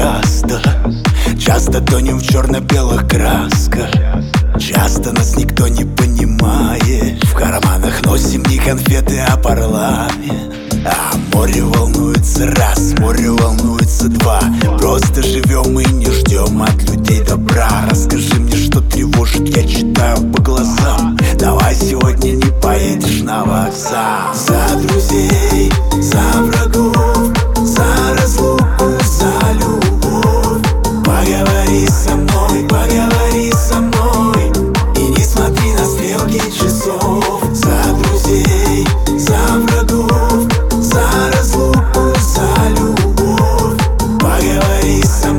часто тонем в черно-белых красках. Часто нас никто не понимает. В карманах носим не конфеты, а парламент. А море волнуется раз, море волнуется два. Просто живем и не ждем от людей добра. Расскажи мне, что тревожит, я читаю по глазам. Давай сегодня не поедешь на вокзал. За друзей, за врагов, за разлуку, за любовь. Поговори со мной, поговори со мной. И не смотри на стрелки часов. За друзей, за врагов, за разлуку, за любовь. Поговори со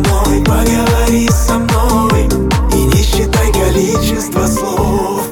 мной. И не считай количество слов.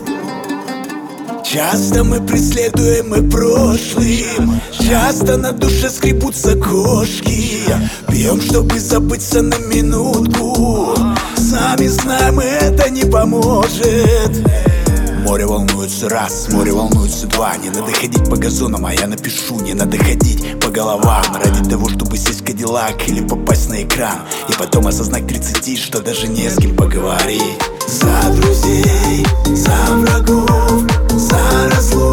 Часто мы преследуемы прошлым, часто на душе скребутся кошки. Пьем, чтобы забыться на минутку. Сами знаем, это не поможет. Море волнуется раз, море волнуется два. Не надо ходить по газонам, а я напишу. Не надо ходить по головам ради того, чтобы сесть в Кадиллак или попасть на экран. И потом осознать к 30, что даже не с кем поговорить. За друзей, за врагов, за разлуку.